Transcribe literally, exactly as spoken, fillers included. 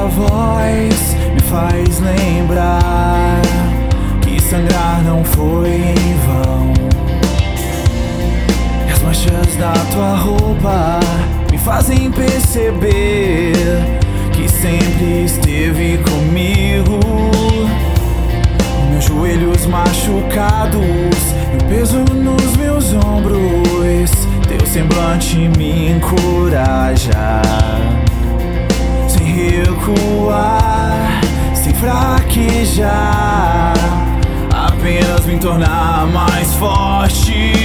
Tua voz me faz lembrar que sangrar não foi em vão. E as manchas da Tua roupa me fazem perceber que sempre esteve comigo. Meus joelhos machucados e o peso nos meus ombros, Teu semblante me encoraja. Sem recuar, sem fraquejar, apenas me tornar mais forte.